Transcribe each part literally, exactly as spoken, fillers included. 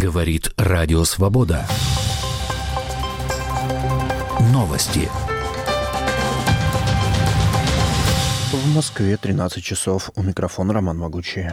Говорит Радио Свобода. Новости. В Москве тринадцать часов. У микрофона Роман Могучий.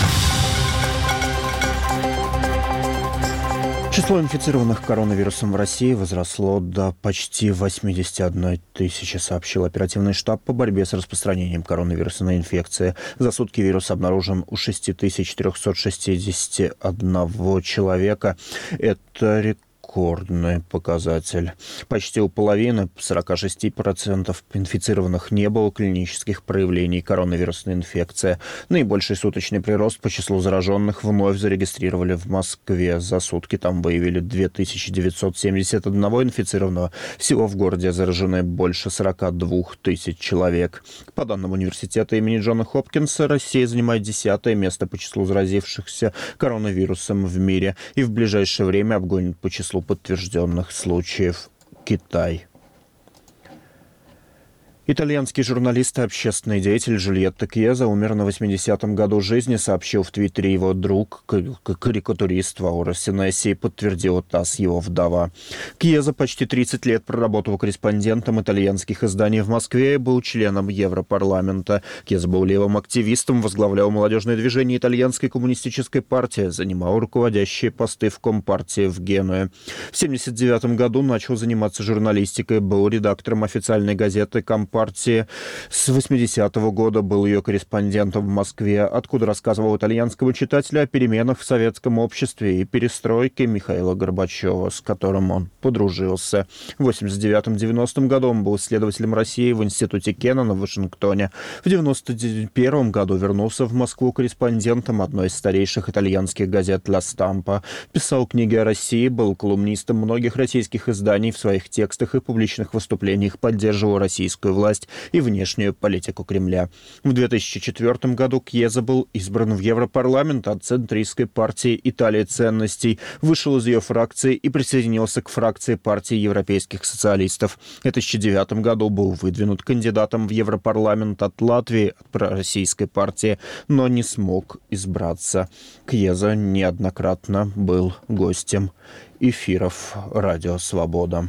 Число инфицированных коронавирусом в России возросло до почти восемьдесят одна тысяча, сообщил оперативный штаб по борьбе с распространением коронавирусной инфекции. За сутки вирус обнаружен у шесть тысяч триста шестьдесят один человека. Это рекорд. Рекордный показатель. Почти у половины, сорок шесть процентов инфицированных, не было клинических проявлений коронавирусной инфекции. Наибольший суточный прирост по числу зараженных вновь зарегистрировали в Москве. За сутки там выявили две тысячи девятьсот семьдесят один инфицированного. Всего в городе заражены больше сорок две тысячи человек. По данным университета имени Джона Хопкинса, Россия занимает десятое место по числу заразившихся коронавирусом в мире и в ближайшее время обгонит по числу подтвержденных случаев Китай. Итальянский журналист и общественный деятель Джульетто Кьеза умер на восьмидесятом году жизни, сообщил в Твиттере его друг, карикатурист Вауро Синесси, и подтвердила ТАСС его вдова. Кьеза почти тридцать лет проработал корреспондентом итальянских изданий в Москве и был членом Европарламента. Кьеза был левым активистом, возглавлял молодежное движение итальянской коммунистической партии, занимал руководящие посты в Компартии в Генуе. В семьдесят девятом году начал заниматься журналистикой, был редактором официальной газеты «Компартия». Партии. С восьмидесятого года был ее корреспондентом в Москве, откуда рассказывал итальянскому читателю о переменах в советском обществе и перестройке Михаила Горбачева, с которым он подружился. В восемьдесят девятом — девяностом году он был исследователем России в Институте Кеннона в Вашингтоне. В девяносто первом году вернулся в Москву корреспондентом одной из старейших итальянских газет «Ла Стампа». Писал книги о России, был колумнистом многих российских изданий, в своих текстах и публичных выступлениях поддерживал российскую власть и внешнюю политику Кремля. В две тысячи четвёртом году Кьеза был избран в Европарламент от центристской партии Италии ценностей, вышел из ее фракции и присоединился к фракции партии европейских социалистов. В две тысячи девятом году был выдвинут кандидатом в Европарламент от Латвии, от пророссийской партии, но не смог избраться. Кьеза неоднократно был гостем эфиров «Радио Свобода».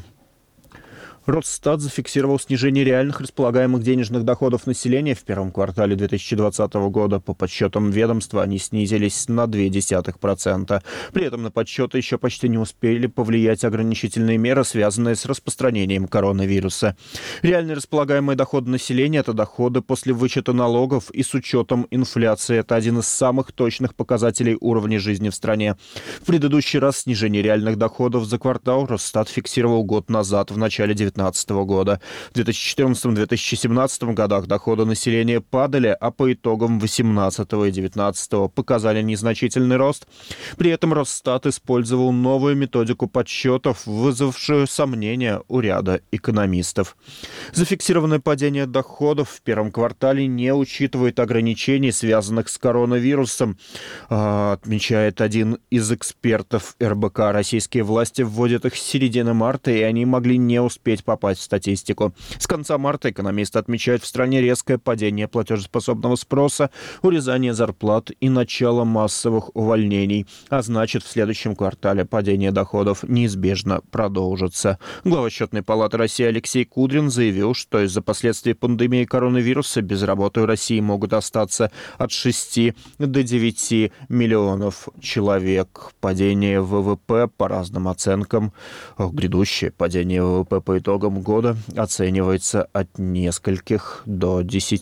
Росстат зафиксировал снижение реальных располагаемых денежных доходов населения в первом квартале две тысячи двадцатого года. По подсчетам ведомства они снизились на ноль целых две десятых процента. При этом на подсчеты еще почти не успели повлиять ограничительные меры, связанные с распространением коронавируса. Реальные располагаемые доходы населения – это доходы после вычета налогов и с учетом инфляции. Это один из самых точных показателей уровня жизни в стране. В предыдущий раз снижение реальных доходов за квартал Росстат фиксировал год назад, в начале две тысячи девятнадцатого года. В две тысячи четырнадцатом — две тысячи семнадцатом годах доходы населения падали, а по итогам две тысячи восемнадцатого и две тысячи девятнадцатого показали незначительный рост. При этом Росстат использовал новую методику подсчетов, вызвавшую сомнения у ряда экономистов. Зафиксированное падение доходов в первом квартале не учитывает ограничений, связанных с коронавирусом, отмечает один из экспертов эр бэ ка. Российские власти вводят их с середины марта, и они могли не успеть попасть в статистику. С конца марта экономисты отмечают в стране резкое падение платежеспособного спроса, урезание зарплат и начало массовых увольнений. А значит, в следующем квартале падение доходов неизбежно продолжится. Глава Счетной палаты России Алексей Кудрин заявил, что из-за последствий пандемии коронавируса без работы в России могут остаться от шести до девяти миллионов человек. Падение вэ вэ пэ, по разным оценкам, грядущее падение вэ вэ пэ по итогам года оценивается от нескольких до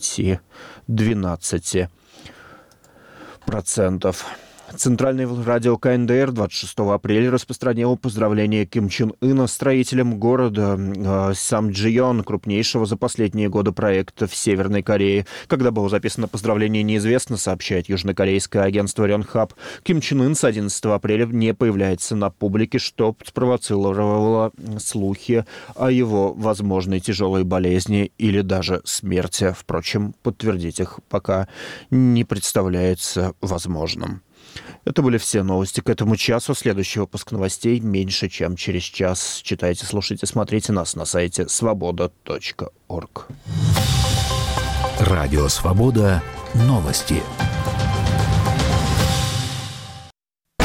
десяти-двенадцати процентов. Центральное радио ка эн дэ эр двадцать шестого апреля распространило поздравления Ким Чен Ына, строителем города э, Самджион, крупнейшего за последние годы проекта в Северной Корее. Когда было записано поздравление, неизвестно, сообщает южнокорейское агентство Рёнхап. Ким Чен Ын с одиннадцатого апреля не появляется на публике, что спровоцировало слухи о его возможной тяжелой болезни или даже смерти. Впрочем, подтвердить их пока не представляется возможным. Это были все новости к этому часу. Следующий выпуск новостей меньше, чем через час. Читайте, слушайте, смотрите нас на сайте свобода точка орг. Радио «Свобода». Новости.